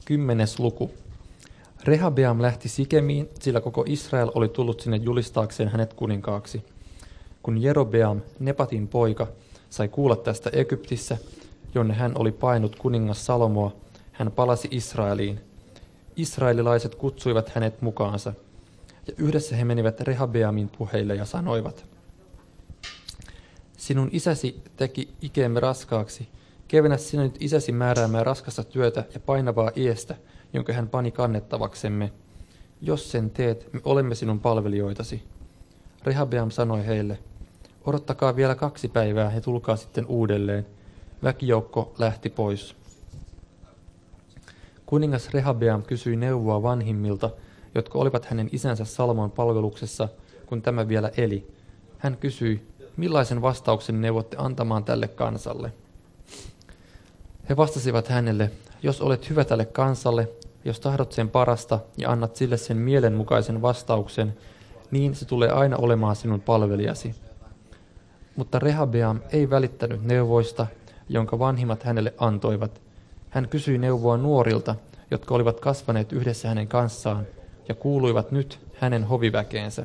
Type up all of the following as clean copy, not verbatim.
10. luku. Rehabeam lähti Sikemiin, sillä koko Israel oli tullut sinne julistaakseen hänet kuninkaaksi. Kun Jerobeam, Nebatin poika, sai kuulla tästä Egyptissä, jonne hän oli painut kuningas Salomoa, hän palasi Israeliin. Israelilaiset kutsuivat hänet mukaansa, ja yhdessä he menivät Rehabeamin puheille ja sanoivat: Sinun isäsi teki ikeemme raskaaksi, kevennä sinä nyt isäsi määräämää raskasta työtä ja painavaa iestä, jonka hän pani kannettavaksemme. Jos sen teet, me olemme sinun palvelijoitasi. Rehabeam sanoi heille: Odottakaa vielä 2 päivää ja tulkaa sitten uudelleen. Väkijoukko lähti pois. Kuningas Rehabeam kysyi neuvoa vanhimmilta, jotka olivat hänen isänsä Salomon palveluksessa, kun tämä vielä eli. Hän kysyi: Millaisen vastauksen neuvotte antamaan tälle kansalle? He vastasivat hänelle: Jos olet hyvä tälle kansalle, jos tahdot sen parasta ja annat sille sen mielenmukaisen vastauksen, niin se tulee aina olemaan sinun palvelijasi. Mutta Rehabeam ei välittänyt neuvoista, jonka vanhimmat hänelle antoivat. Hän kysyi neuvoa nuorilta, jotka olivat kasvaneet yhdessä hänen kanssaan ja kuuluivat nyt hänen hoviväkeensä.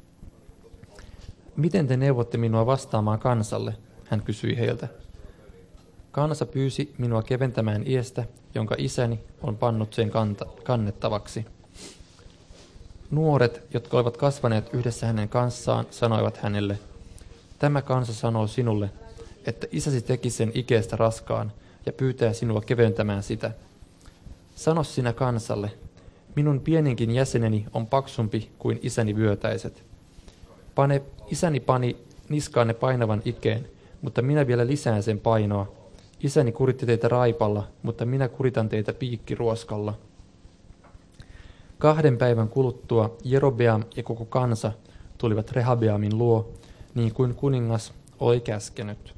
Miten te neuvotte minua vastaamaan kansalle? Hän kysyi heiltä. Kansa pyysi minua keventämään iestä, jonka isäni on pannut sen kannettavaksi. Nuoret, jotka olivat kasvaneet yhdessä hänen kanssaan, sanoivat hänelle: Tämä kansa sanoo sinulle, että isäsi teki sen ikeestä raskaan ja pyytää sinua keventämään sitä. Sano sinä kansalle: Minun pieninkin jäseneni on paksumpi kuin isäni vyötäiset. Isäni pani niskaanne painavan ikeen, mutta minä vielä lisään sen painoa. Isäni kuritti teitä raipalla, mutta minä kuritan teitä piikkiruoskalla. 2 päivän kuluttua Jerobeam ja koko kansa tulivat Rehabeamin luo, niin kuin kuningas oli käskenyt.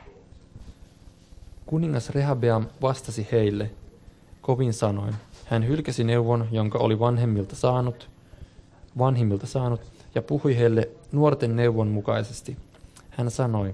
Kuningas Rehabeam vastasi heille kovin sanoin. Hän hylkäsi neuvon, jonka oli vanhimmilta saanut, ja puhui heille nuorten neuvon mukaisesti. Hän sanoi: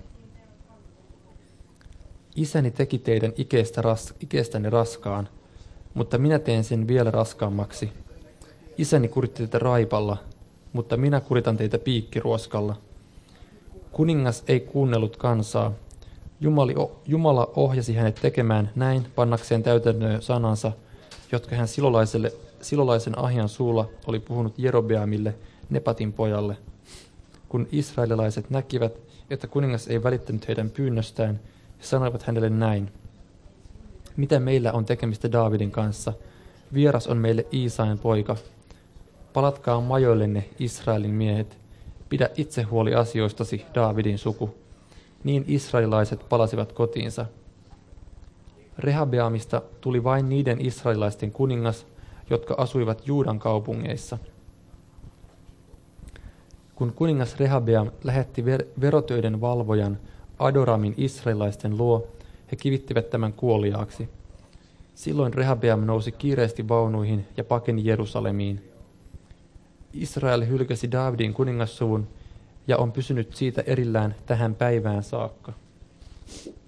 Isäni teki teidän ikeestänne raskaan, mutta minä teen sen vielä raskaammaksi. Isäni kuritti teitä raipalla, mutta minä kuritan teitä piikkiruoskalla. Kuningas ei kuunnellut kansaa. Jumala ohjasi hänet tekemään näin pannakseen täytäntöön sanansa, jotka hän silolaisen Ahian suulla oli puhunut Jerobeamille, Nebatin pojalle. Kun israelilaiset näkivät, että kuningas ei välittänyt heidän pyynnöstään, he sanoivat hänelle näin: Mitä meillä on tekemistä Daavidin kanssa? Vieras on meille Iisain poika. Palatkaa majoillenne, Israelin miehet. Pidä itse huoli asioistasi, Daavidin suku. Niin israelilaiset palasivat kotiinsa. Rehabeamista tuli vain niiden israelilaisten kuningas, jotka asuivat Juudan kaupungeissa. Kun kuningas Rehabeam lähetti verotöiden valvojan Adoramin israelilaisten luo, he kivittivät tämän kuoliaaksi. Silloin Rehabeam nousi kiireesti vaunuihin ja pakeni Jerusalemiin. Israel hylkäsi Daavidin kuningassuvun ja on pysynyt siitä erillään tähän päivään saakka.